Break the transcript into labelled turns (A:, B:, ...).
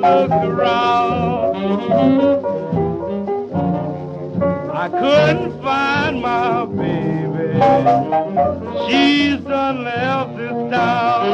A: looked around. I couldn't find my baby. She's done left this town.